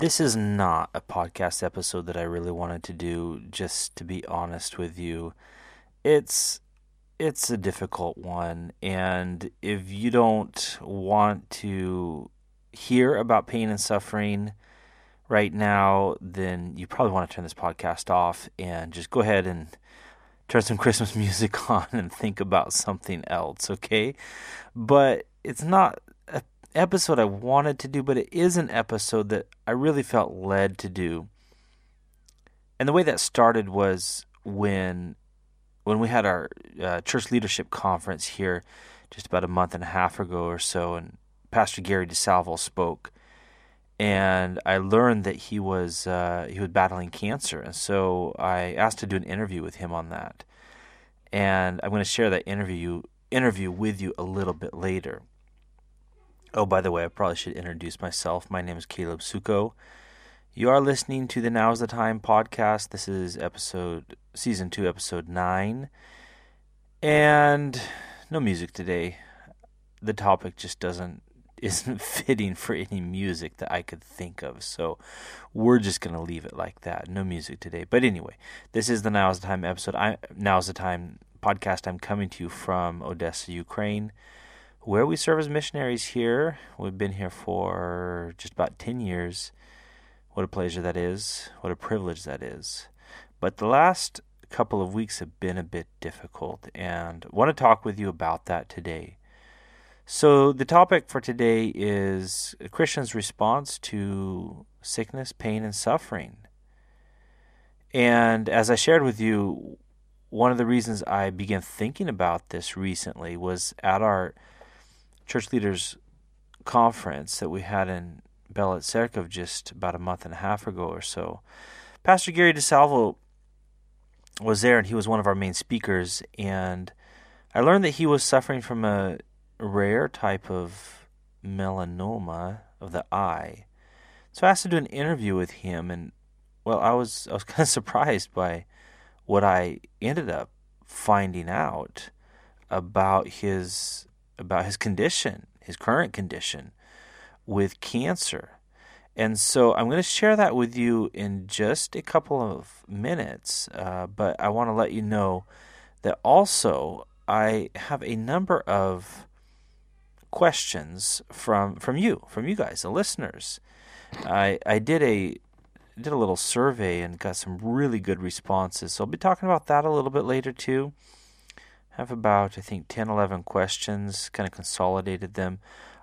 This is not a podcast episode that I really wanted to do, just to be honest with you. It's it's a difficult one, and if you don't want to hear about pain and suffering right now, then you probably want to turn this podcast off and just go ahead and turn some Christmas music on and think about something else, okay? But it's not an episode I wanted to do, but it is an episode that I really felt led to do. And the way that started was when we had our church leadership conference here just about a month and a half ago or so, and Pastor Gary DeSalvo spoke, and I learned that he was battling cancer, and so I asked to do an interview with him on that, and I'm going to share that interview with you a little bit later. Oh, by the way, I probably should introduce myself. My name is Caleb Suko. You are listening to the Now's the Time podcast. This is season 2, episode 9. And no music today. The topic just isn't fitting for any music that I could think of. So we're just going to leave it like that. No music today. But anyway, this is the Now's the Time episode. Now's the Time podcast. I'm coming to you from Odessa, Ukraine, where we serve as missionaries here. We've been here for just about 10 years. What a pleasure that is. What a privilege that is. But the last couple of weeks have been a bit difficult, and I want to talk with you about that today. So the topic for today is a Christian's response to sickness, pain, and suffering. And as I shared with you, one of the reasons I began thinking about this recently was at our church leaders conference that we had in Belet Serkov just about a month and a half ago or so. Pastor Gary DeSalvo was there, and he was one of our main speakers, and I learned that he was suffering from a rare type of melanoma of the eye. So I asked to do an interview with him, and well, I was kind of surprised by what I ended up finding out about his condition, his current condition with cancer. And so I'm going to share that with you in just a couple of minutes, but I want to let you know that also I have a number of questions from you guys, the listeners. I did a little survey and got some really good responses, so I'll be talking about that a little bit later too. I have about, I think, 10, 11 questions, kind of consolidated them.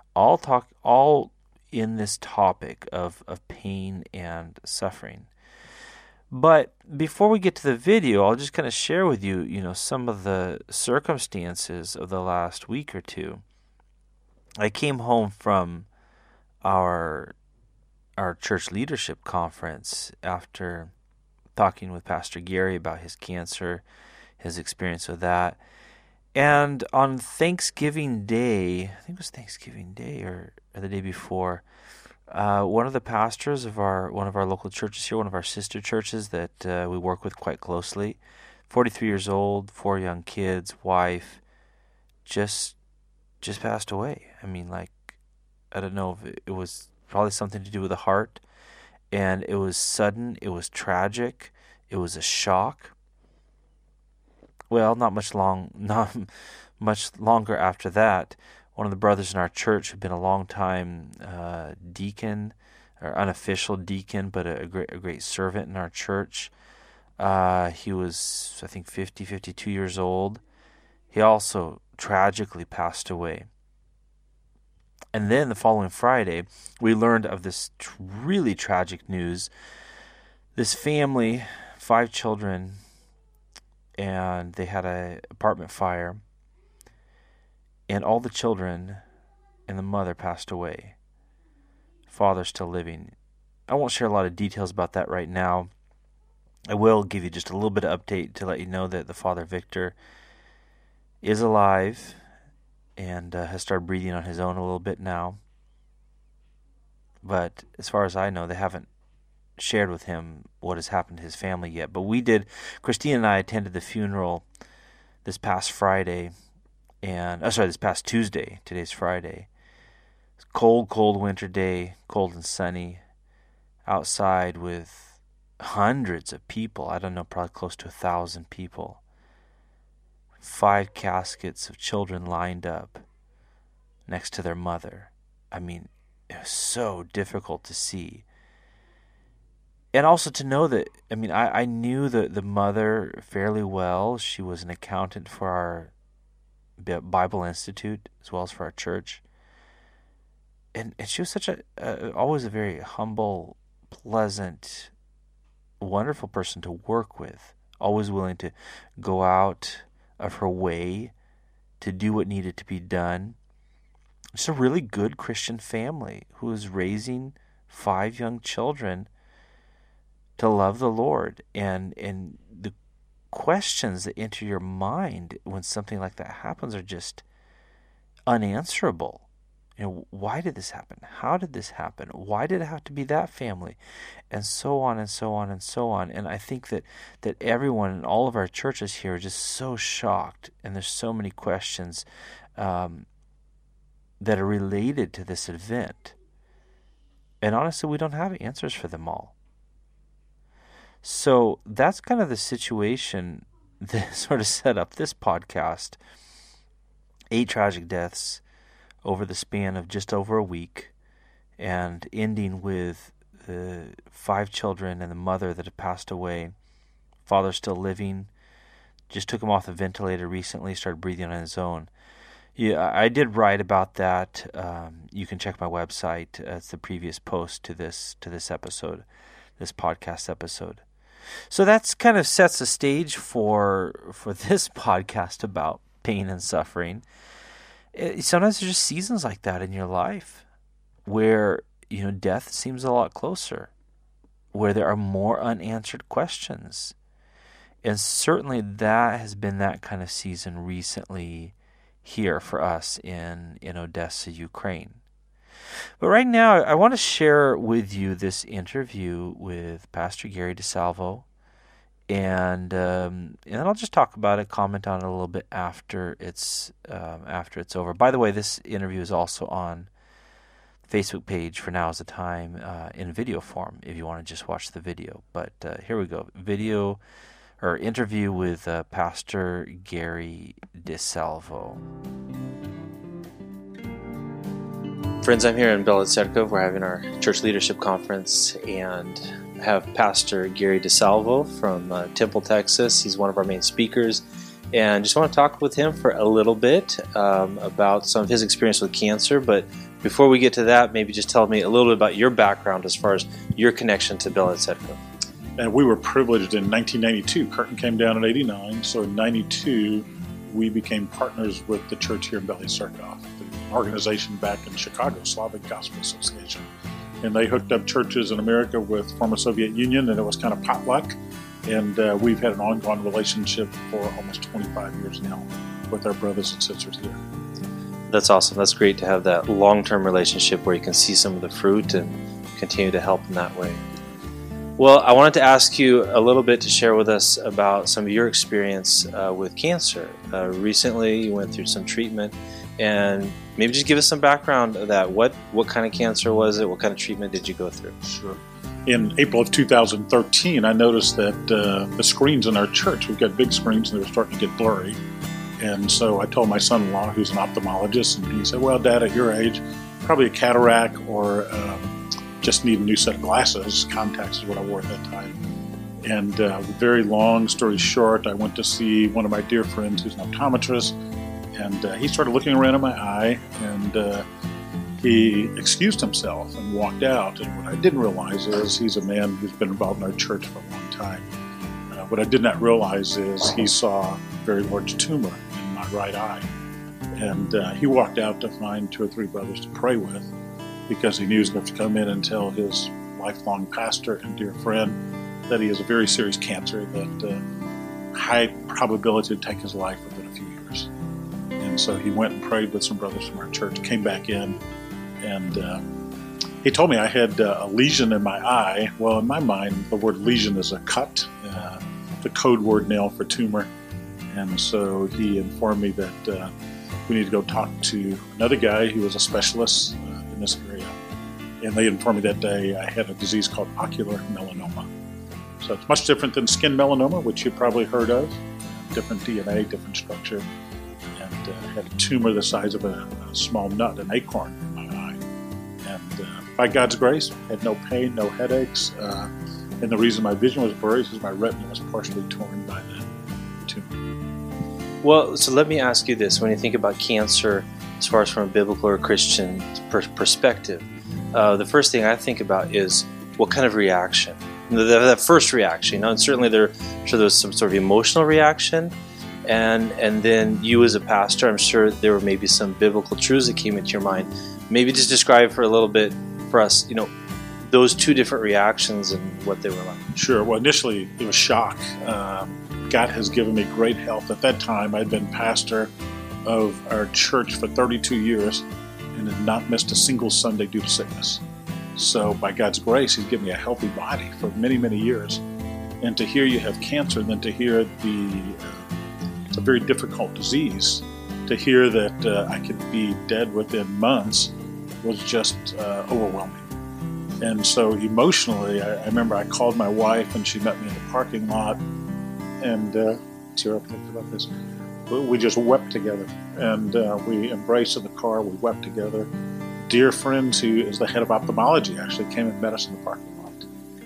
All in this topic of pain and suffering. But before we get to the video, I'll just kind of share with you, some of the circumstances of the last week or two. I came home from our church leadership conference after talking with Pastor Gary about his cancer, his experience with that. And on Thanksgiving Day, I think it was Thanksgiving Day or the day before, one of the pastors of one of our local churches here, one of our sister churches that we work with quite closely, 43 years old, 4 young kids, wife, just passed away. I mean, I don't know if it was probably something to do with the heart, and it was sudden, it was tragic, it was a shock. Well, not much longer after that, one of the brothers in our church who'd been a long time deacon, or unofficial deacon, but a great servant in our church. He was, I think, 52 years old. He also tragically passed away. And then the following Friday, we learned of this really tragic news. This family, 5 children, and they had an apartment fire, and all the children and the mother passed away. Father's still living. I won't share a lot of details about that right now. I will give you just a little bit of update to let you know that the father, Victor, is alive and has started breathing on his own a little bit now. But as far as I know, they haven't shared with him what has happened to his family yet. But we did. Christine and I attended the funeral this past Friday, this past Tuesday. Today's Friday. It's cold winter day, cold and sunny outside with hundreds of people. I don't know, probably close to 1,000 people. 5 caskets of children lined up next to their mother. I mean, it was so difficult to see. And also to know that, I mean, I knew the mother fairly well. She was an accountant for our Bible Institute as well as for our church. And she was such always a very humble, pleasant, wonderful person to work with. Always willing to go out of her way to do what needed to be done. Just a really good Christian family who was raising 5 young children to love the Lord. And the questions that enter your mind when something like that happens are just unanswerable. You know, why did this happen? How did this happen? Why did it have to be that family? And so on and so on and so on. And I think that everyone in all of our churches here are just so shocked, and there's so many questions that are related to this event. And honestly, we don't have answers for them all. So that's kind of the situation that sort of set up this podcast. 8 tragic deaths over the span of just over a week, and ending with 5 children and the mother that had passed away. Father still living. Just took him off the ventilator recently, started breathing on his own. Yeah, I did write about that. You can check my website. It's the previous post to this episode, this podcast episode. So that's kind of sets the stage for this podcast about pain and suffering. Sometimes there's just seasons like that in your life where, you know, death seems a lot closer, where there are more unanswered questions. And certainly that has been that kind of season recently here for us in Odessa, Ukraine. But right now, I want to share with you this interview with Pastor Gary DeSalvo, and I'll just talk about it, comment on it a little bit after it's over. By the way, this interview is also on the Facebook page for Now is the Time in video form if you want to just watch the video. But here we go, interview with Pastor Gary DeSalvo. Friends, I'm here in Bela Tserkov. We're having our church leadership conference and have Pastor Gary DeSalvo from Temple, Texas. He's one of our main speakers, and just want to talk with him for a little bit about some of his experience with cancer. But before we get to that, maybe just tell me a little bit about your background as far as your connection to Bela Tserkov. And we were privileged in 1992. Curtin came down in 89, so in 92 we became partners with the church here in Bela Tserkov, the organization back in Chicago, Slavic Gospel Association. And they hooked up churches in America with former Soviet Union, and it was kind of potluck. And we've had an ongoing relationship for almost 25 years now with our brothers and sisters here. That's awesome. That's great to have that long-term relationship where you can see some of the fruit and continue to help in that way. Well, I wanted to ask you a little bit to share with us about some of your experience with cancer. Recently, you went through some treatment, and maybe just give us some background of that. What kind of cancer was it? What kind of treatment did you go through? Sure. In April of 2013, I noticed that the screens in our church, we've got big screens, and they were starting to get blurry. And so I told my son-in-law, who's an ophthalmologist, and he said, well, Dad, at your age, probably a cataract or just need a new set of glasses. Contacts is what I wore at that time. And very long story short, I went to see one of my dear friends who's an optometrist, and he started looking around at my eye, and he excused himself and walked out. And what I didn't realize is he's a man who's been involved in our church for a long time. What I did not realize is he saw a very large tumor in my right eye. And he walked out to find 2 or 3 brothers to pray with, because he knew he was going to come in and tell his lifelong pastor and dear friend that he has a very serious cancer that high probability to take his life within a few years. And so he went and prayed with some brothers from our church, came back in, and he told me I had a lesion in my eye. Well, in my mind, the word lesion is a cut, the code word now for tumor. And so he informed me that we need to go talk to another guy who was a specialist in this area. And they informed me that day I had a disease called ocular melanoma. So it's much different than skin melanoma, which you've probably heard of. Different DNA, different structure. And I had a tumor the size of a small nut, an acorn, in my eye. And by God's grace, I had no pain, no headaches. And the reason my vision was blurry is because my retina was partially torn by the tumor. Well, so let me ask you this. When you think about cancer, as far as from a biblical or Christian perspective, the first thing I think about is what kind of reaction. That first reaction, and certainly there was some sort of emotional reaction, and then you as a pastor, I'm sure there were maybe some biblical truths that came into your mind. Maybe just describe for a little bit for us, those two different reactions and what they were like. Sure. Well, initially it was shock. God has given me great health. At that time, I'd been pastor of our church for 32 years and had not missed a single Sunday due to sickness. So by God's grace, He's given me a healthy body for many, many years. And to hear you have cancer, and then to hear it's a very difficult disease, to hear that I could be dead within months was just overwhelming. And so emotionally, I remember I called my wife and she met me in the parking lot. And see what I'm thinking about this. We just wept together. And we embraced in the car. We wept together. Dear friends, who is the head of ophthalmology, actually came and met us in the parking lot.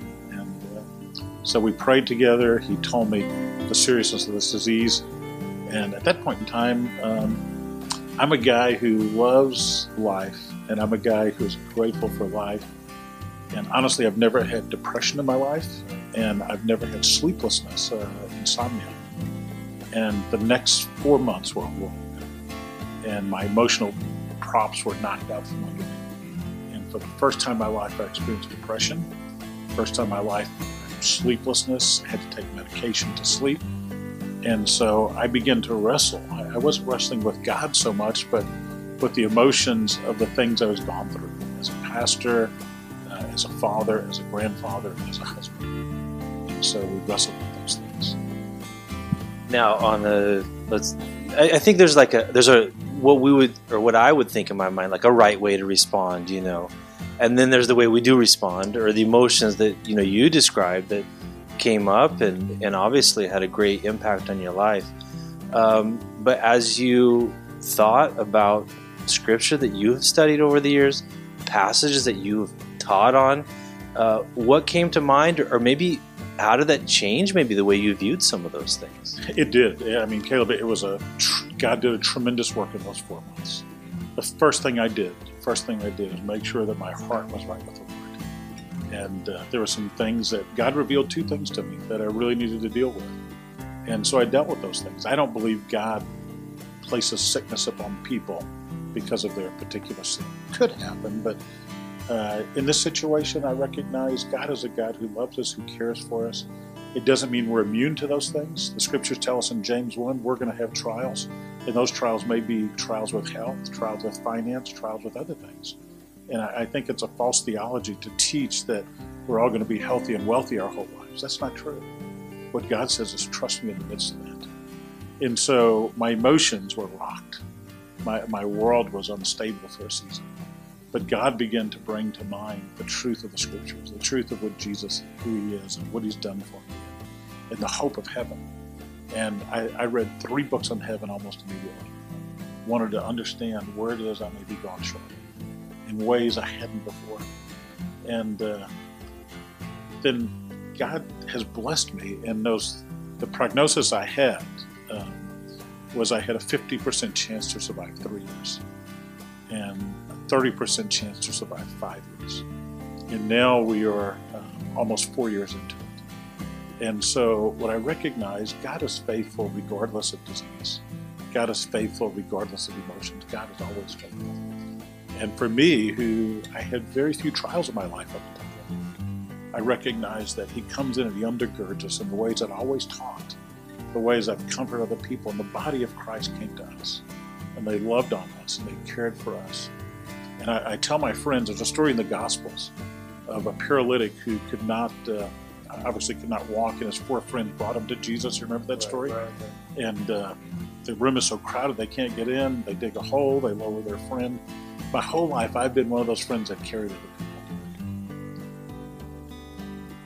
And so we prayed together. He told me the seriousness of this disease. And at that point in time, I'm a guy who loves life. And I'm a guy who's grateful for life. And honestly, I've never had depression in my life, and I've never had sleeplessness, insomnia. And the next 4 months were wrong. And my emotional props were knocked out from under me. And for the first time in my life, I experienced depression. First time in my life, sleeplessness, I had to take medication to sleep. And so I began to wrestle. I wasn't wrestling with God so much, but with the emotions of the things I was gone through as a pastor, as a father, as a grandfather, and as a husband. And so we wrestled with those things. Now, I think there's what I would think in my mind, like a right way to respond, and then there's the way we do respond, or the emotions that you described that came up and obviously had a great impact on your life. But as you thought about Scripture that you've studied over the years, passages that you've taught on, what came to mind, or maybe how did that change maybe the way you viewed some of those things? It did. I mean, Caleb, it was God did a tremendous work in those 4 months. The first thing I did is make sure that my heart was right with the Lord. And there were some things that God revealed 2 things to me that I really needed to deal with. And so I dealt with those things. I don't believe God places sickness upon people because of their particular sin. It could happen, but in this situation, I recognize God is a God who loves us, who cares for us. It doesn't mean we're immune to those things. The Scriptures tell us in James 1, we're going to have trials. And those trials may be trials with health, trials with finance, trials with other things. And I think it's a false theology to teach that we're all going to be healthy and wealthy our whole lives. That's not true. What God says is trust me in the midst of that. And so my emotions were rocked. My world was unstable for a season. But God began to bring to mind the truth of the Scriptures, the truth of what Jesus, who He is, and what He's done for me, and the hope of heaven. And I read 3 books on heaven almost immediately. Wanted to understand where it is I may be gone short in ways I hadn't before. And then God has blessed me, and the prognosis I had was I had a 50% chance to survive 3 years. And 30% chance to survive 5 years. And now we are almost 4 years into it. And so what I recognize, God is faithful regardless of disease. God is faithful regardless of emotions. God is always faithful. And for me, who I had very few trials in my life up until then, I recognize that He comes in and He undergirds us in the ways I've always taught, the ways I've comforted other people, and the body of Christ came to us. And they loved on us, and they cared for us. And I tell my friends, there's a story in the Gospels of a paralytic who obviously could not walk, and his 4 friends brought him to Jesus. You remember that story? Right. And the room is so crowded they can't get in. They dig a hole. They lower their friend. My whole life, I've been one of those friends that carried other people.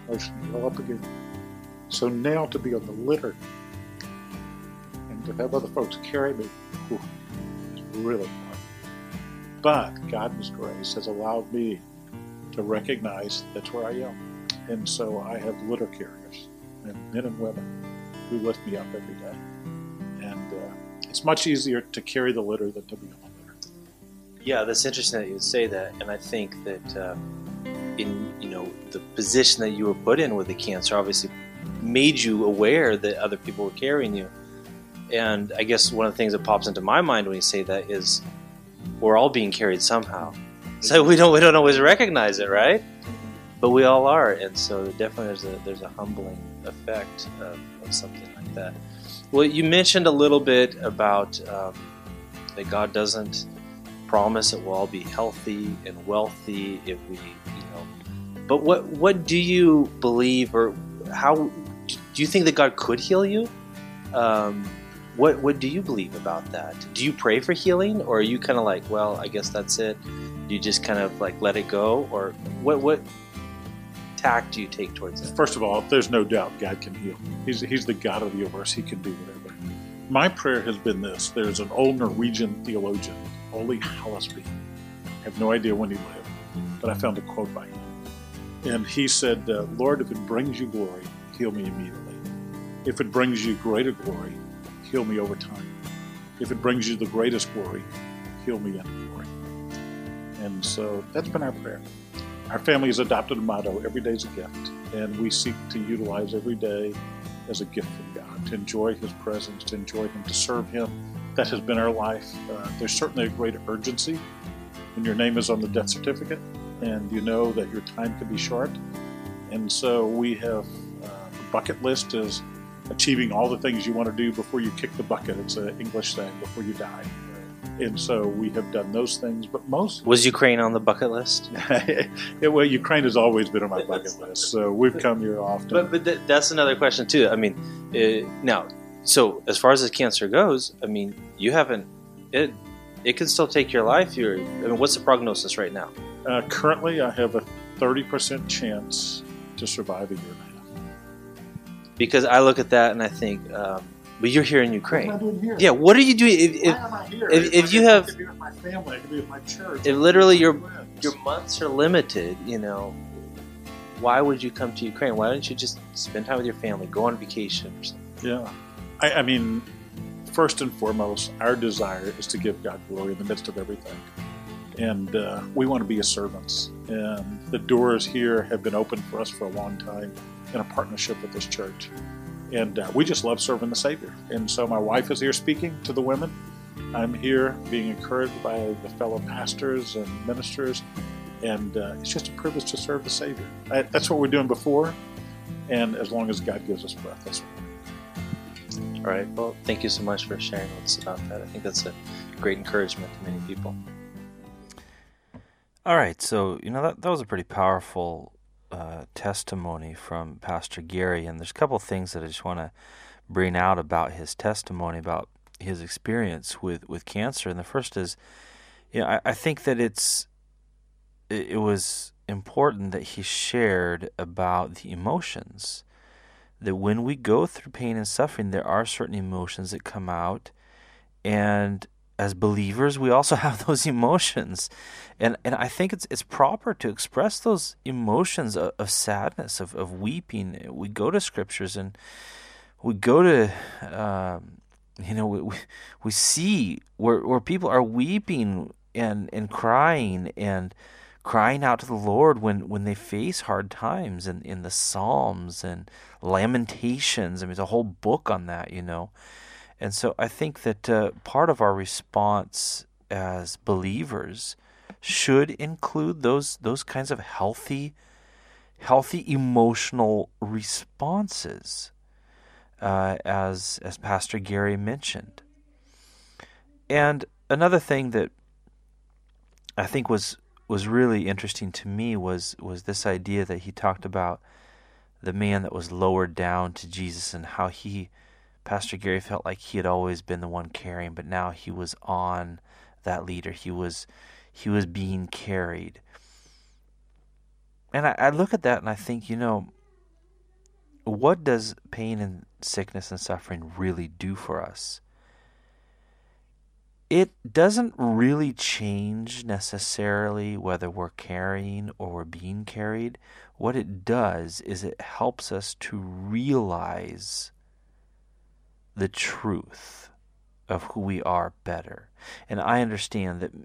emotionally all up again. So now to be on the litter and to have other folks carry me, whew, is really hard. But God in His grace has allowed me to recognize that's where I am. And so I have litter carriers, and men and women who lift me up every day. And it's much easier to carry the litter than to be on the litter. Yeah, that's interesting that you would say that, and I think that in the position that you were put in with the cancer obviously made you aware that other people were carrying you. And I guess one of the things that pops into my mind when you say that is we're all being carried somehow. So we don't always recognize it, right? But we all are, and so definitely there's a humbling effect of something like that. Well, you mentioned a little bit about that God doesn't promise that we'll all be healthy and wealthy if we, But what do you believe, or how do you think that God could heal you? What do you believe about that? Do you pray for healing, or are you kind of like, well, I guess that's it? Do you just kind of like let it go, or what tack do you take towards it? First of all, there's no doubt God can heal. He's the God of the universe. He can do whatever. My prayer has been this. There's an old Norwegian theologian, Ole Hallesby. I have no idea when he lived, but I found a quote by him. And he said, Lord, if it brings you glory, heal me immediately. If it brings you greater glory, heal me over time. If it brings you the greatest glory, heal me in glory. And so that's been our prayer. Our family has adopted a motto, every day is a gift, and we seek to utilize every day as a gift from God, to enjoy His presence, to enjoy Him, to serve Him. That has been our life. There's certainly a great urgency when your name is on the death certificate and you know that your time can be short. And so we have the bucket list is achieving all the things you want to do before you kick the bucket. It's an English saying, before you die. And so we have done those things, but most... Was Ukraine on the bucket list? Well, Ukraine has always been on my bucket list, so we've come here often. But that's another question, too. I mean, now, so as far as the cancer goes, I mean, you haven't... It can still take your life. What's the prognosis right now? Currently, I have a 30% chance to survive a year and a half. Because I look at that and I think... but you're here in Ukraine. What am I doing here? Yeah, what are you doing? Why am I here? If you have... I could be with my family, I could be with my church. If literally your months are limited, why would you come to Ukraine? Why don't you just spend time with your family, go on vacation or something? Yeah. I mean, first and foremost, our desire is to give God glory in the midst of everything. And we want to be His servants. And the doors here have been open for us for a long time in a partnership with this church. And we just love serving the Savior. And so my wife is here speaking to the women. I'm here being encouraged by the fellow pastors and ministers. And it's just a privilege to serve the Savior. That's what we're doing before. And as long as God gives us breath, that's what we're doing. All right. Well, thank you so much for sharing with us about that. I think that's a great encouragement to many people. All right. So, that was a pretty powerful testimony from Pastor Gary, and there's a couple of things that I just want to bring out about his testimony, about his experience with cancer. And the first is, I think that it was important that he shared about the emotions, that when we go through pain and suffering, there are certain emotions that come out, and as believers, we also have those emotions, and I think it's proper to express those emotions of sadness, of weeping. We go to scriptures and we go to, we see where people are weeping and crying out to the Lord when they face hard times, in the Psalms and Lamentations. I mean, there's a whole book on that, And so I think that part of our response as believers should include those kinds of healthy emotional responses, as Pastor Gary mentioned. And another thing that I think was really interesting to me was this idea that he talked about the man that was lowered down to Jesus, and how Pastor Gary felt like he had always been the one carrying, but now he was on that leader. He was being carried. And I look at that and I think, what does pain and sickness and suffering really do for us? It doesn't really change necessarily whether we're carrying or we're being carried. What it does is it helps us to realize the truth of who we are better. And I understand that,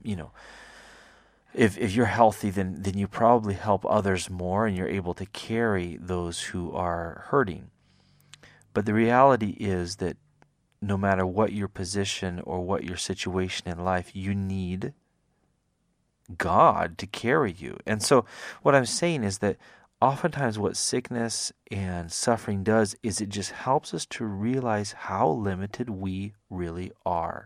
if you're healthy, then you probably help others more and you're able to carry those who are hurting. But the reality is that no matter what your position or what your situation in life, you need God to carry you. And so what I'm saying is that oftentimes what sickness and suffering does is it just helps us to realize how limited we really are.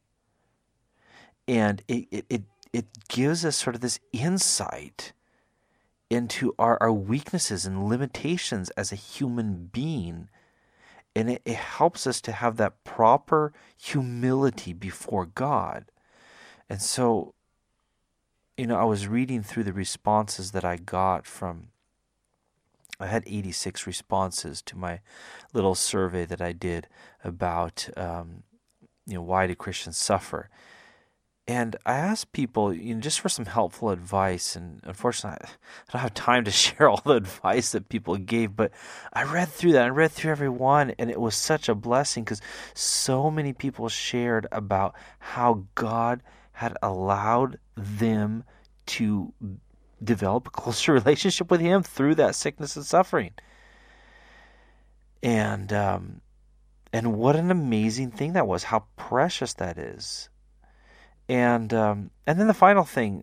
And it gives us sort of this insight into our weaknesses and limitations as a human being. And it helps us to have that proper humility before God. And so, I was reading through the responses that I got I had 86 responses to my little survey that I did about, why do Christians suffer? And I asked people, just for some helpful advice, and unfortunately, I don't have time to share all the advice that people gave, but I read through that. I read through every one, and it was such a blessing because so many people shared about how God had allowed them to develop a closer relationship with Him through that sickness and suffering. And what an amazing thing that was, how precious that is. And then the final thing,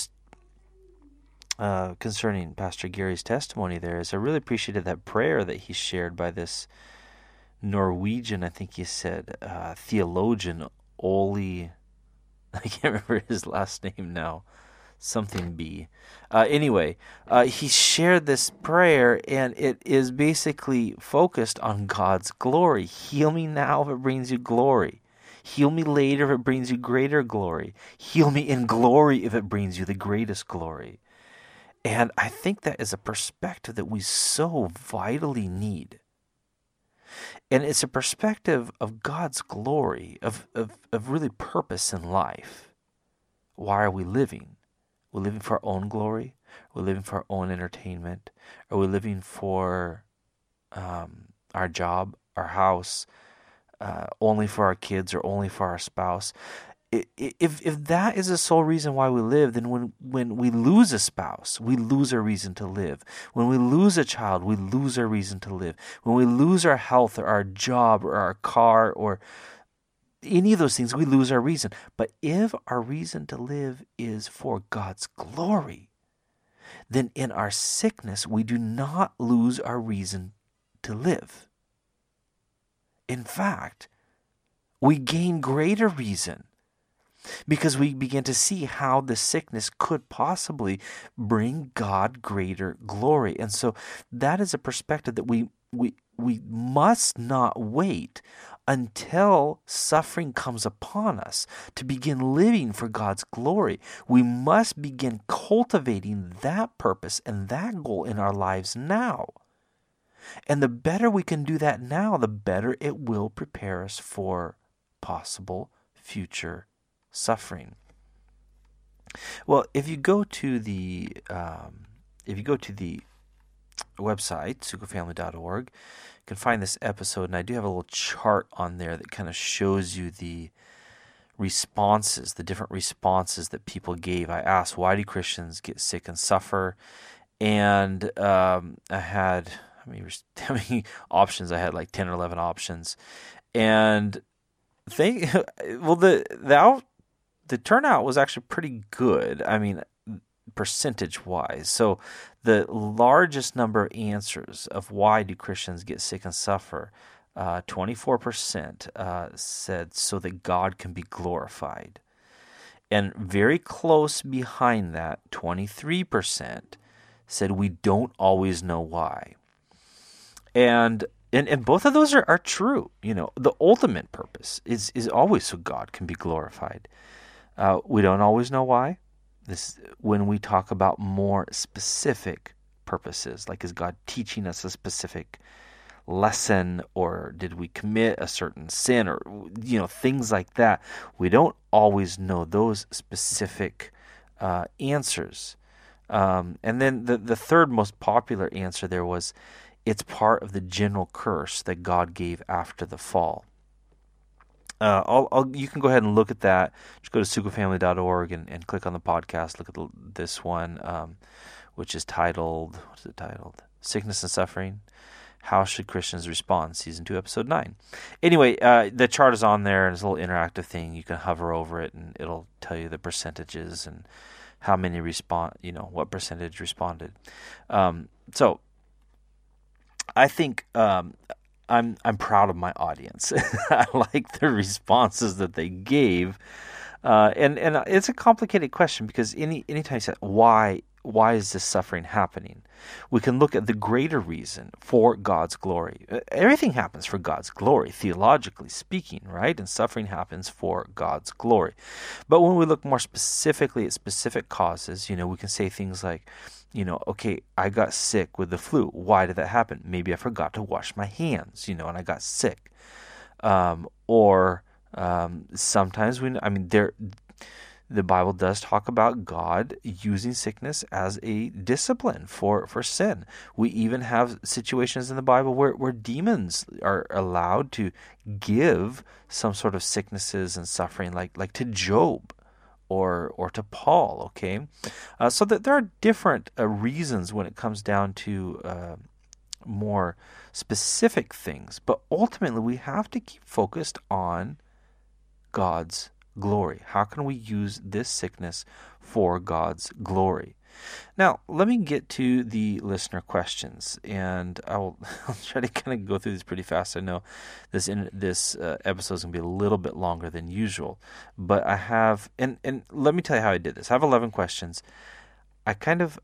concerning Pastor Gary's testimony there, is I really appreciated that prayer that he shared by this Norwegian, I think he said, theologian, Ole, I can't remember his last name now, something B. Anyway, he shared this prayer, and it is basically focused on God's glory. Heal me now if it brings you glory. Heal me later if it brings you greater glory. Heal me in glory if it brings you the greatest glory. And I think that is a perspective that we so vitally need. And it's a perspective of God's glory, of really purpose in life. Why are we living? We're living for our own glory? We're living for our own entertainment? Are we living for our job, our house, only for our kids or only for our spouse? If that is the sole reason why we live, then when we lose a spouse, we lose our reason to live. When we lose a child, we lose our reason to live. When we lose our health or our job or our car or any of those things, we lose our reason. But if our reason to live is for God's glory, then in our sickness, we do not lose our reason to live. In fact, we gain greater reason because we begin to see how the sickness could possibly bring God greater glory. And so that is a perspective that we must not wait until suffering comes upon us to begin living for God's glory. We must begin cultivating that purpose and that goal in our lives now. And the better we can do that now, the better it will prepare us for possible future suffering. Well, if you go to the website, sukafamily.org, you can find this episode, and I do have a little chart on there that kind of shows you the responses, the different responses that people gave. I asked, why do Christians get sick and suffer? And I had, how many options? I had like 10 or 11 options. And the turnout was actually pretty good. Percentage-wise. So the largest number of answers of why do Christians get sick and suffer, 24% said so that God can be glorified. And very close behind that, 23% said we don't always know why. And both of those are true. The ultimate purpose is always so God can be glorified. We don't always know why. This when we talk about more specific purposes, like is God teaching us a specific lesson, or did we commit a certain sin, or things like that. We don't always know those specific answers. And then the third most popular answer there was, it's part of the general curse that God gave after the fall. You can go ahead and look at that. Just go to sukafamily.org and click on the podcast. Look at this one, which is titled, what is it titled? Sickness and Suffering. How Should Christians Respond? Season 2, Episode 9. Anyway, the chart is on there, and it's a little interactive thing. You can hover over it, and it'll tell you the percentages and how many respond, what percentage responded. So I think I'm proud of my audience. I like the responses that they gave, and it's a complicated question, because anytime you say why is this suffering happening, we can look at the greater reason for God's glory. Everything happens for God's glory, theologically speaking, right? And suffering happens for God's glory. But when we look more specifically at specific causes, we can say things like, okay, I got sick with the flu. Why did that happen? Maybe I forgot to wash my hands, and I got sick. Or sometimes the Bible does talk about God using sickness as a discipline for sin. We even have situations in the Bible where demons are allowed to give some sort of sicknesses and suffering, like to Job or to Paul, okay? So that there are different reasons when it comes down to more specific things. But ultimately, we have to keep focused on God's glory. How can we use this sickness for God's glory? Now, let me get to the listener questions, and I'll try to kind of go through this pretty fast. I know this episode is going to be a little bit longer than usual, but I have, and let me tell you how I did this. I have 11 questions. I kind of,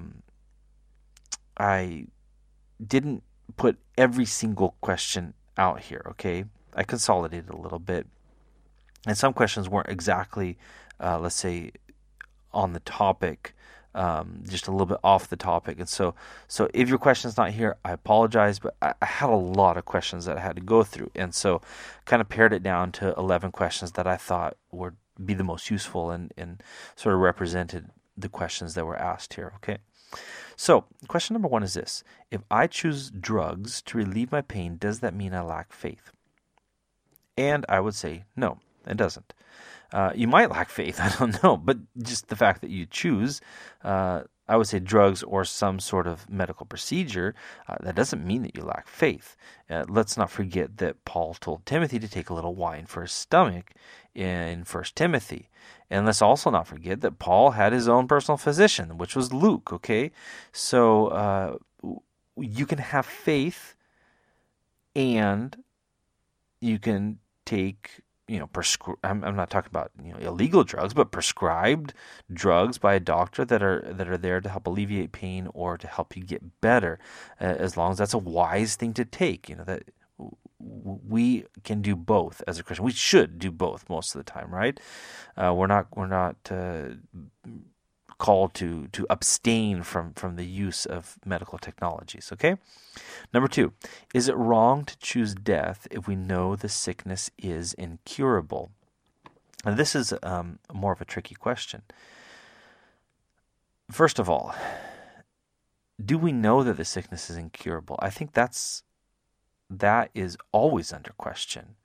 I didn't put every single question out here, okay? I consolidated a little bit. And some questions weren't exactly, let's say, on the topic, just a little bit off the topic. And so if your question's not here, I apologize, but I had a lot of questions that I had to go through. And so kind of pared it down to 11 questions that I thought would be the most useful and sort of represented the questions that were asked here, okay? So question number 1 is this. If I choose drugs to relieve my pain, does that mean I lack faith? And I would say no. It doesn't. You might lack faith, I don't know, but just the fact that you choose, I would say drugs or some sort of medical procedure, that doesn't mean that you lack faith. Let's not forget that Paul told Timothy to take a little wine for his stomach in 1 Timothy. And let's also not forget that Paul had his own personal physician, which was Luke, okay? So you can have faith and you can take... I'm not talking about illegal drugs, but prescribed drugs by a doctor that are there to help alleviate pain or to help you get better, as long as that's a wise thing to take. That we can do both as a Christian. We should do both most of the time, right? We're not called to abstain from the use of medical technologies, okay? Number 2, is it wrong to choose death if we know the sickness is incurable? Now, this is more of a tricky question. First of all, do we know that the sickness is incurable? I think that is always under question.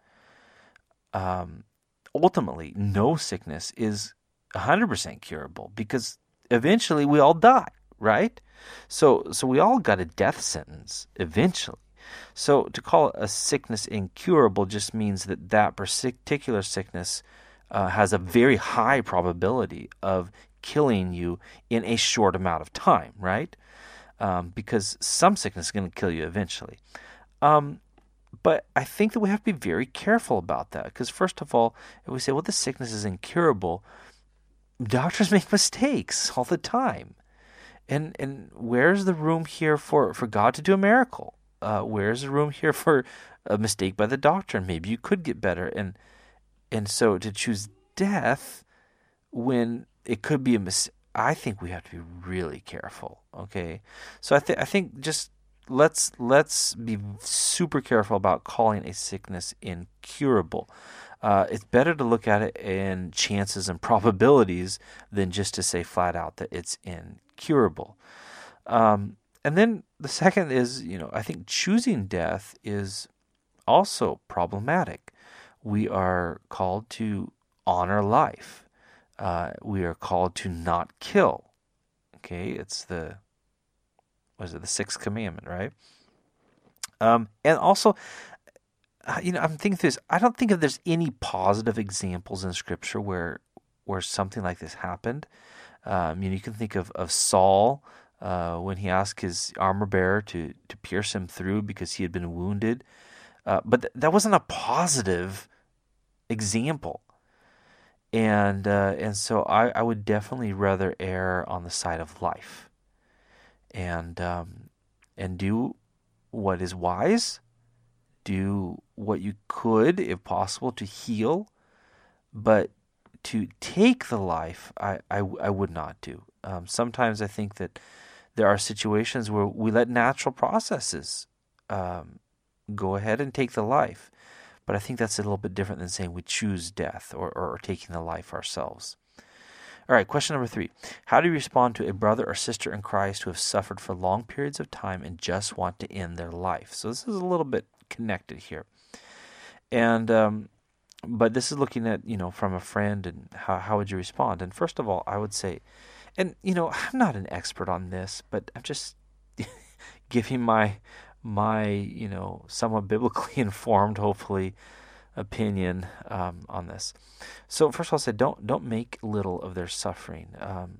Ultimately, no sickness is 100% curable, because eventually we all die, right? So we all got a death sentence eventually. So to call a sickness incurable just means that particular sickness has a very high probability of killing you in a short amount of time, right? Because some sickness is going to kill you eventually. But I think that we have to be very careful about that, because first of all, if we say, well, this sickness is incurable, doctors make mistakes all the time. And where's the room here for God to do a miracle? Where's the room here for a mistake by the doctor? And maybe you could get better. And so to choose death when it could be a mistake, I think we have to be really careful, okay? So I think just let's be super careful about calling a sickness incurable. It's better to look at it in chances and probabilities than just to say flat out that it's incurable. And then the second is, I think choosing death is also problematic. We are called to honor life. We are called to not kill. Okay, it's the sixth commandment, right? And also, I'm thinking through this. I don't think if there's any positive examples in Scripture where something like this happened. You can think of Saul when he asked his armor bearer to pierce him through because he had been wounded. But that wasn't a positive example. And so I would definitely rather err on the side of life, and do what is wise, do what you could, if possible, to heal, but to take the life, I would not do. Sometimes I think that there are situations where we let natural processes go ahead and take the life. But I think that's a little bit different than saying we choose death or taking the life ourselves. All right, question number 3. How do you respond to a brother or sister in Christ who have suffered for long periods of time and just want to end their life? So this is a little bit connected here. And but this is looking at, from a friend, and how would you respond? And first of all, I would say, and, I'm not an expert on this, but I'm just giving my somewhat biblically informed, hopefully, opinion on this. So first of all, I'll say don't make little of their suffering.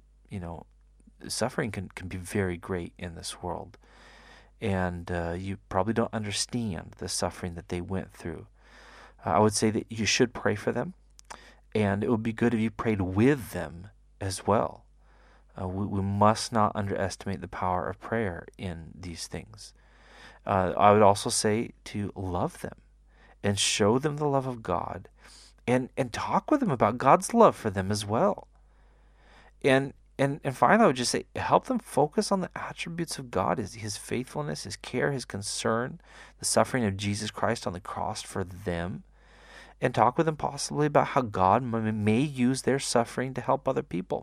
Suffering can be very great in this world, and you probably don't understand the suffering that they went through. I would say that you should pray for them, and it would be good if you prayed with them as well. We must not underestimate the power of prayer in these things. I would also say to love them and show them the love of God, and talk with them about God's love for them as well. And finally, I would just say help them focus on the attributes of God, his faithfulness, his care, his concern, the suffering of Jesus Christ on the cross for them, and talk with them possibly about how God may use their suffering to help other people.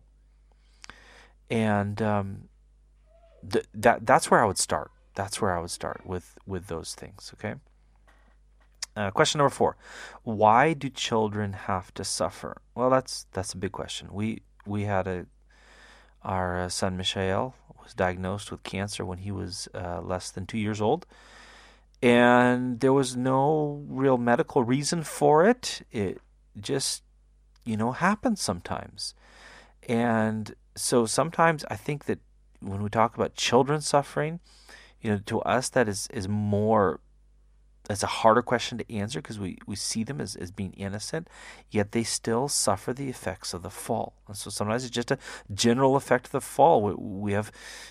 And that's where I would start. That's where I would start with those things, okay? Question number 4. Why do children have to suffer? Well, that's a big question. We had our son Mishael was diagnosed with cancer when he was less than 2 years old, and there was no real medical reason for it. It just, happens sometimes. And so sometimes I think that when we talk about children suffering, to us that is more, it's a harder question to answer because we see them as being innocent, yet they still suffer the effects of the fall. And so sometimes it's just a general effect of the fall. We have,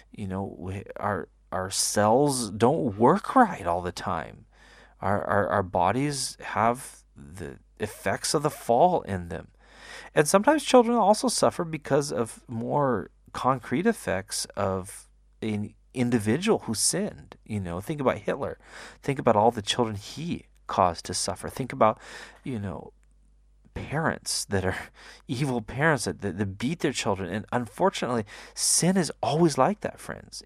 our cells don't work right all the time. Our bodies have the effects of the fall in them. And sometimes children also suffer because of more concrete effects of an individual who sinned. Think about Hitler. Think about all the children he caused to suffer. Think about, parents that are evil parents that beat their children. And unfortunately, sin is always like that, friends.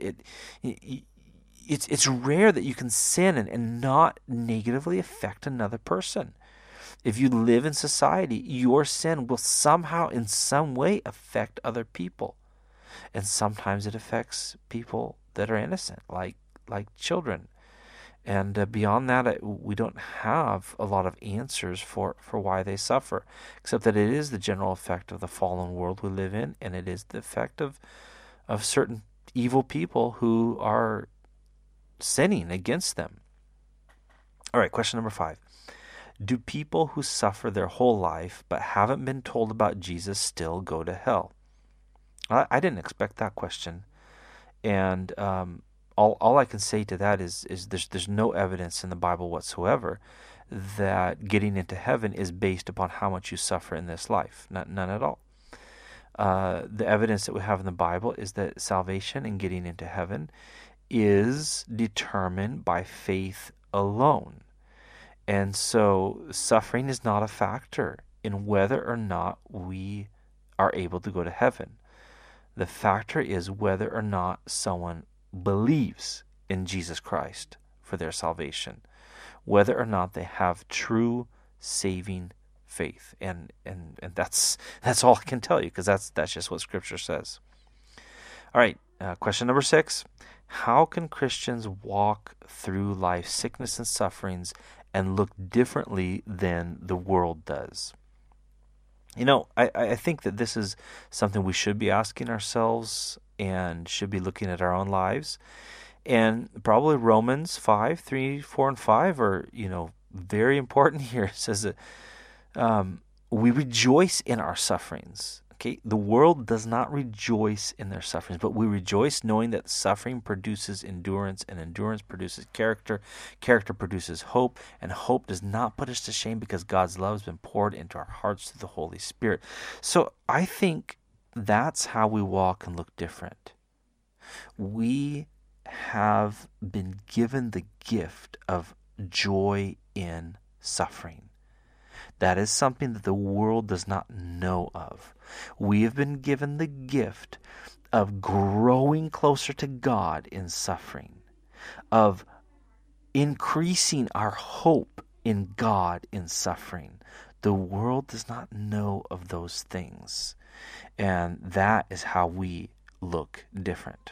It's rare that you can sin and not negatively affect another person. If you live in society, your sin will somehow, in some way, affect other people. And sometimes it affects people that are innocent, like children. And beyond that, we don't have a lot of answers for why they suffer, except that it is the general effect of the fallen world we live in, and it is the effect of certain evil people who are sinning against them. All right, question number 5. Do people who suffer their whole life but haven't been told about Jesus still go to hell? I didn't expect that question. And all I can say to that is there's no evidence in the Bible whatsoever that getting into heaven is based upon how much you suffer in this life. None at all. The evidence that we have in the Bible is that salvation and getting into heaven is determined by faith alone. And so suffering is not a factor in whether or not we are able to go to heaven. The factor is whether or not someone believes in Jesus Christ for their salvation, whether or not they have true saving faith. And that's all I can tell you, because that's just what Scripture says. All right, question number 6. How can Christians walk through life's sickness and sufferings and look differently than the world does? You know, I think that this is something we should be asking ourselves and should be looking at our own lives. And probably Romans 5, 3, 4, and 5 are, very important here. It says that we rejoice in our sufferings. Okay, the world does not rejoice in their sufferings, but we rejoice knowing that suffering produces endurance, and endurance produces character. Character produces hope, and hope does not put us to shame, because God's love has been poured into our hearts through the Holy Spirit. So I think that's how we walk and look different. We have been given the gift of joy in suffering. That is something that the world does not know of. We have been given the gift of growing closer to God in suffering, of increasing our hope in God in suffering. The world does not know of those things, and that is how we look different.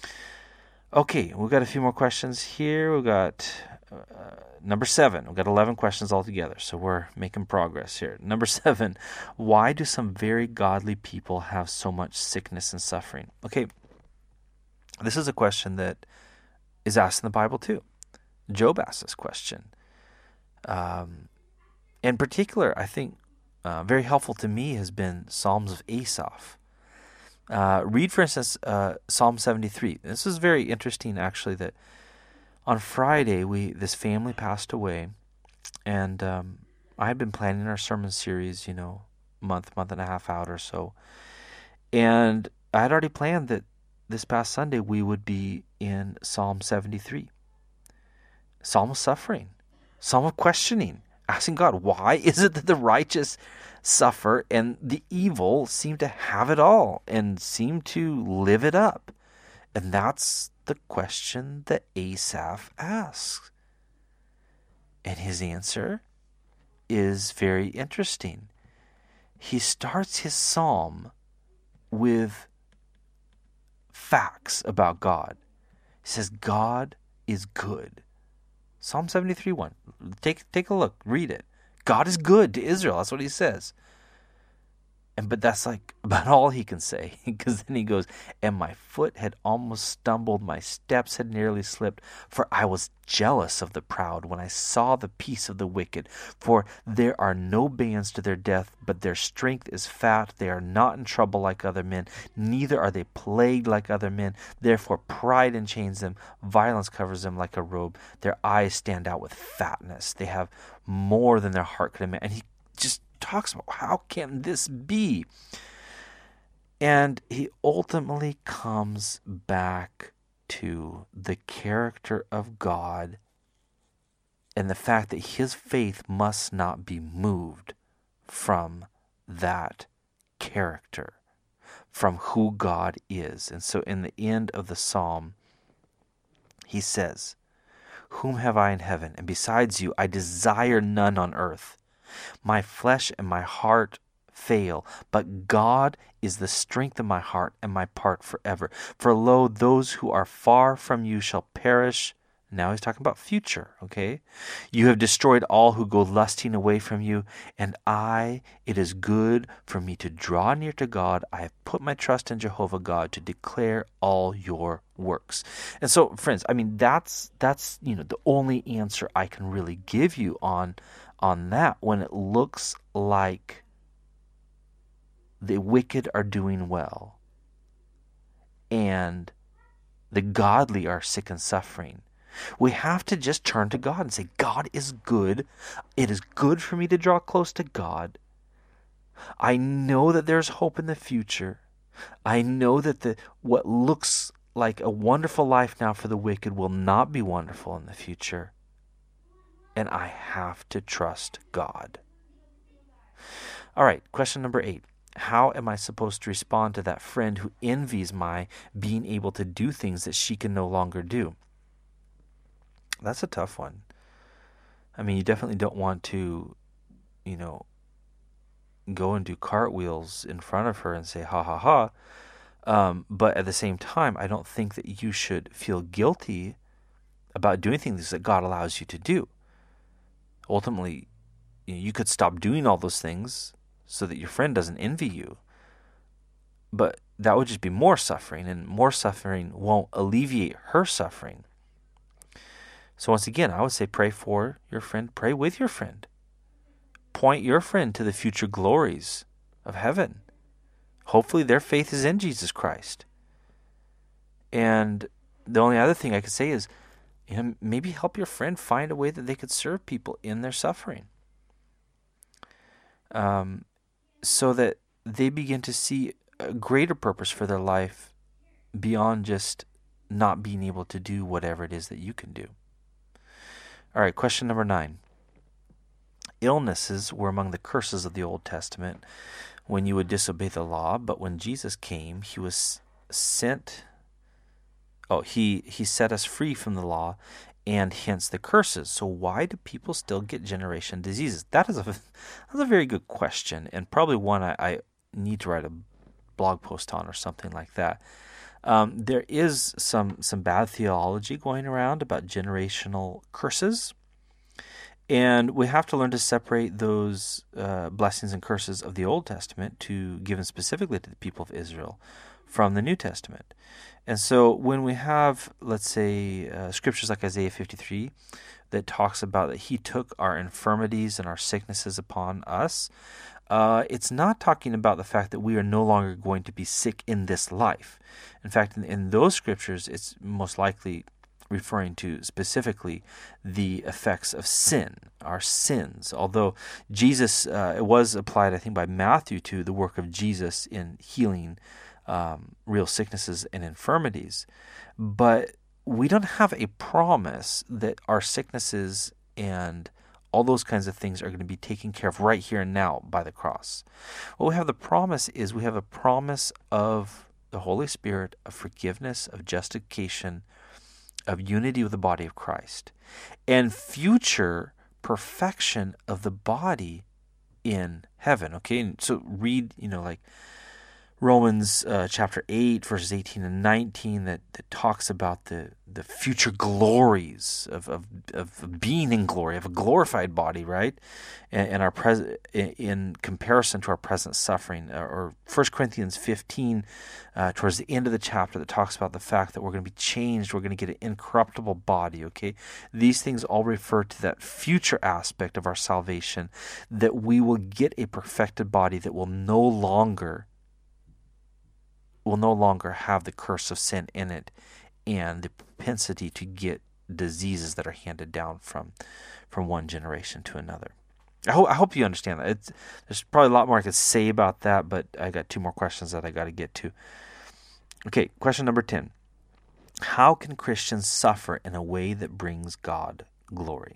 Okay, we've got a few more questions here. We've got number 7. We've got 11 questions altogether, so we're making progress here. Number 7, why do some very godly people have so much sickness and suffering? Okay, this is a question that is asked in the Bible too. Job asked this question. In particular, I think very helpful to me has been Psalms of Asaph. Read, for instance, Psalm 73. This is very interesting, actually, that on Friday, this family passed away, and I had been planning our sermon series, month and a half out or so, and I had already planned that this past Sunday we would be in Psalm 73. Psalm of suffering, Psalm of questioning, asking God, why is it that the righteous suffer and the evil seem to have it all and seem to live it up? And that's the question that Asaph asks. And his answer is very interesting. He starts his psalm with facts about God. He says, God is good. Psalm 73:1. Take a look. Read it. God is good to Israel. That's what he says. But that's like about all he can say, because then he goes, and my foot had almost stumbled, my steps had nearly slipped, for I was jealous of the proud when I saw the peace of the wicked. For there are no bands to their death, but their strength is fat. They are not in trouble like other men, neither are they plagued like other men. Therefore pride enchains them, violence covers them like a robe. Their eyes stand out with fatness. They have more than their heart could imagine. And he just talks about how can this be? And he ultimately comes back to the character of God and the fact that his faith must not be moved from that character, from who God is. And so in the end of the psalm, he says, whom have I in heaven? And besides you, I desire none on earth. My flesh and my heart fail, but God is the strength of my heart and my part forever. For lo, those who are far from you shall perish. Now he's talking about future, okay? You have destroyed all who go lusting away from you, and it is good for me to draw near to God. I have put my trust in Jehovah God to declare all your works. And so, friends, that's the only answer I can really give you on that, when it looks like the wicked are doing well and the godly are sick and suffering. We have to just turn to God and say, God is good. It is good for me to draw close to God. I know that there's hope in the future. I know that what looks like a wonderful life now for the wicked will not be wonderful in the future. And I have to trust God. All right, question number 8. How am I supposed to respond to that friend who envies my being able to do things that she can no longer do? That's a tough one. I mean, you definitely don't want to, go and do cartwheels in front of her and say, ha, ha, ha. But at the same time, I don't think that you should feel guilty about doing things that God allows you to do. Ultimately, you could stop doing all those things so that your friend doesn't envy you. But that would just be more suffering, and more suffering won't alleviate her suffering. So once again, I would say pray for your friend, pray with your friend. Point your friend to the future glories of heaven. Hopefully their faith is in Jesus Christ. And the only other thing I could say is, maybe help your friend find a way that they could serve people in their suffering. So that they begin to see a greater purpose for their life beyond just not being able to do whatever it is that you can do. All right, question number 9. Illnesses were among the curses of the Old Testament when you would disobey the law, but when Jesus came, he was sent. He set us free from the law and hence the curses. So why do people still get generation diseases? That's a very good question, and probably one I need to write a blog post on or something like that. There is some bad theology going around about generational curses, and we have to learn to separate those blessings and curses of the Old Testament given specifically to the people of Israel from the New Testament. And so when we have, let's say, scriptures like Isaiah 53 that talks about that he took our infirmities and our sicknesses upon us, it's not talking about the fact that we are no longer going to be sick in this life. In fact, in those scriptures, it's most likely referring to specifically the effects of sin, our sins. Although Jesus, it was applied, I think, by Matthew to the work of Jesus in healing real sicknesses and infirmities. But we don't have a promise that our sicknesses and all those kinds of things are going to be taken care of right here and now by the cross. What we have the promise is we have a promise of the Holy Spirit, of forgiveness, of justification, of unity with the body of Christ, and future perfection of the body in heaven. Okay, and so read, like Romans chapter 8, verses 18 and 19 that talks about the future glories of being in glory, of a glorified body, right? And our in comparison to our present suffering. Or 1 Corinthians 15, towards the end of the chapter, that talks about the fact that we're going to be changed, we're going to get an incorruptible body, okay? These things all refer to that future aspect of our salvation, that we will get a perfected body that will no longer have the curse of sin in it and the propensity to get diseases that are handed down from one generation to another. I hope you understand that. There's probably a lot more I could say about that, but I got 2 more questions that I got to get to. Okay, question number 10. How can Christians suffer in a way that brings God glory?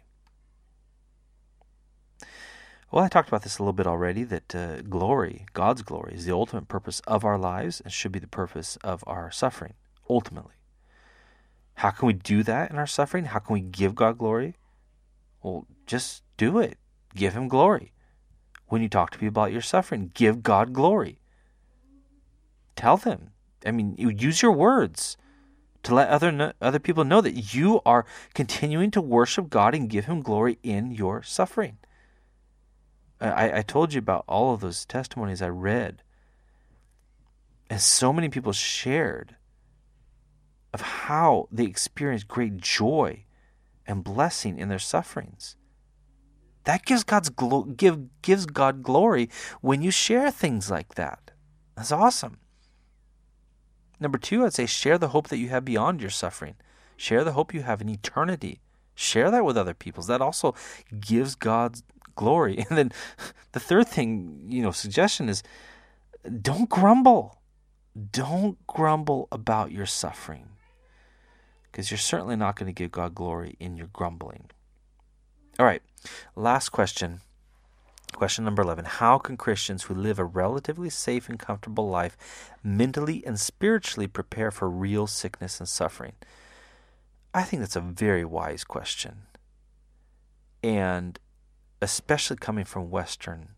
Well, I talked about this a little bit already, that glory, God's glory, is the ultimate purpose of our lives and should be the purpose of our suffering, ultimately. How can we do that in our suffering? How can we give God glory? Well, just do it. Give Him glory. When you talk to people about your suffering, give God glory. Tell them. Use your words to let other people know that you are continuing to worship God and give Him glory in your suffering. I told you about all of those testimonies I read. And so many people shared of how they experienced great joy and blessing in their sufferings. That gives God glory when you share things like that. That's awesome. Number 2, I'd say share the hope that you have beyond your suffering. Share the hope you have in eternity. Share that with other people. That also gives God glory. And then the third thing, suggestion is don't grumble. Don't grumble about your suffering, because you're certainly not going to give God glory in your grumbling. All right, last question. Question number 11. How can Christians who live a relatively safe and comfortable life mentally and spiritually prepare for real sickness and suffering? I think that's a very wise question. And especially coming from Western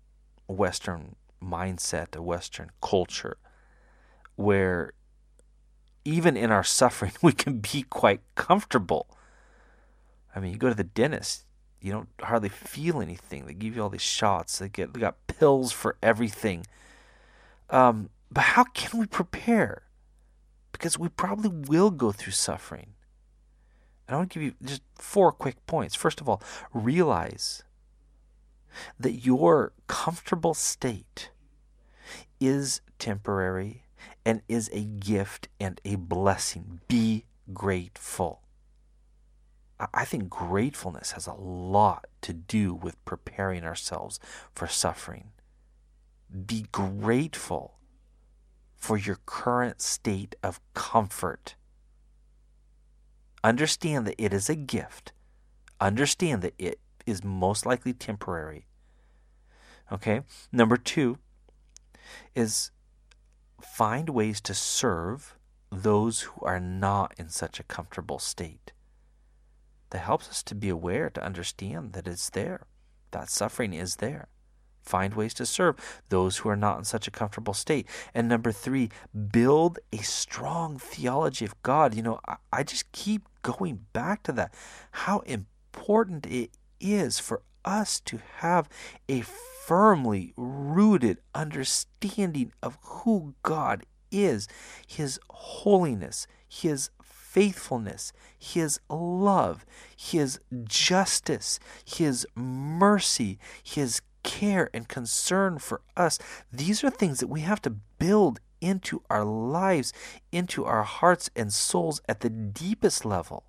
mindset, a Western culture, where even in our suffering, we can be quite comfortable. I mean, you go to the dentist, you don't hardly feel anything. They give you all these shots. They got pills for everything. But how can we prepare? Because we probably will go through suffering. And I want to give you just 4 quick points. First of all, realize that your comfortable state is temporary and is a gift and a blessing. Be grateful. I think gratefulness has a lot to do with preparing ourselves for suffering. Be grateful for your current state of comfort. Understand that it is a gift. Understand that it is most likely temporary. Okay? Number 2 is find ways to serve those who are not in such a comfortable state. That helps us to be aware, to understand that it's there. That suffering is there. Find ways to serve those who are not in such a comfortable state. And number 3, build a strong theology of God. You know, I just keep going back to that. How important it is for us to have a firmly rooted understanding of who God is, His holiness, His faithfulness, His love, His justice, His mercy, His care and concern for us. These are things that we have to build into our lives, into our hearts and souls at the deepest level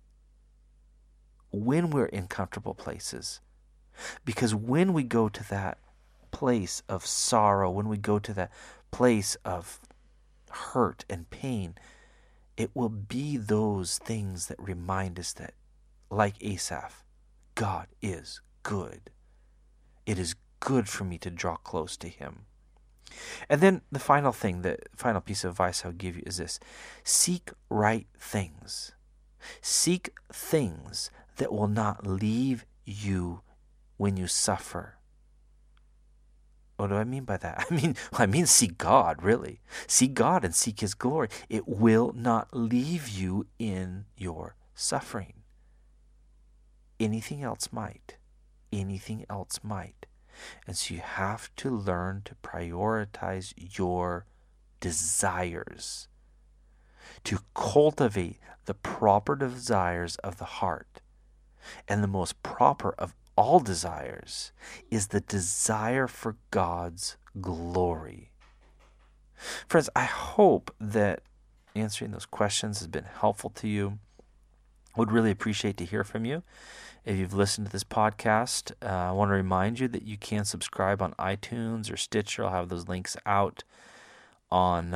when we're in comfortable places. Because when we go to that place of sorrow, when we go to that place of hurt and pain, it will be those things that remind us that, like Asaph, God is good. It is good for me to draw close to Him. And then the final piece of advice I'll give you is this. Seek right things. Seek things that will not leave you when you suffer. What do I mean by that? I mean seek God, really. Seek God and seek His glory. It will not leave you in your suffering. Anything else might. Anything else might. And so you have to learn to prioritize your desires, to cultivate the proper desires of the heart. And the most proper of all desires is the desire for God's glory. Friends, I hope that answering those questions has been helpful to you. Would really appreciate to hear from you. If you've listened to this podcast, I want to remind you that you can subscribe on iTunes or Stitcher. I'll have those links out on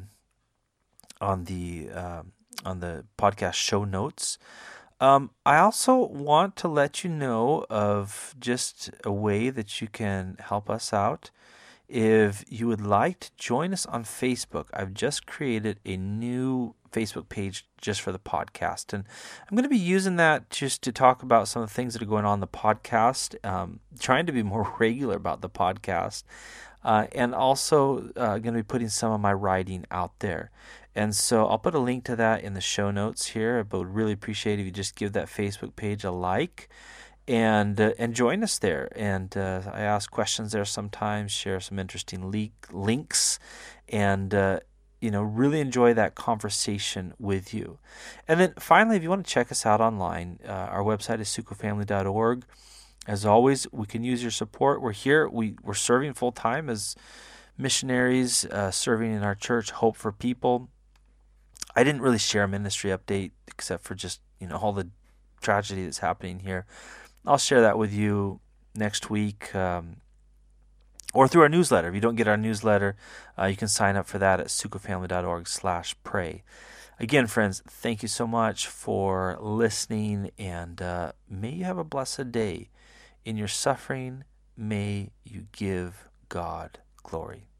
the podcast show notes. I also want to let you know of just a way that you can help us out. If you would like to join us on Facebook, I've just created a new Facebook page just for the podcast. And I'm going to be using that just to talk about some of the things that are going on in the podcast, trying to be more regular about the podcast, and also going to be putting some of my writing out there. And so I'll put a link to that in the show notes here, but would really appreciate if you just give that Facebook page a like and join us there. And I ask questions there sometimes, share some interesting links, and really enjoy that conversation with you. And then finally, if you want to check us out online, our website is sukkofamily.org. As always, we can use your support. We're here. We're serving full time as missionaries, serving in our church, Hope for People. I didn't really share a ministry update except for just all the tragedy that's happening here. I'll share that with you next week or through our newsletter. If you don't get our newsletter, you can sign up for that at sukafamily.org/pray. Again, friends, thank you so much for listening, and may you have a blessed day. In your suffering, may you give God glory.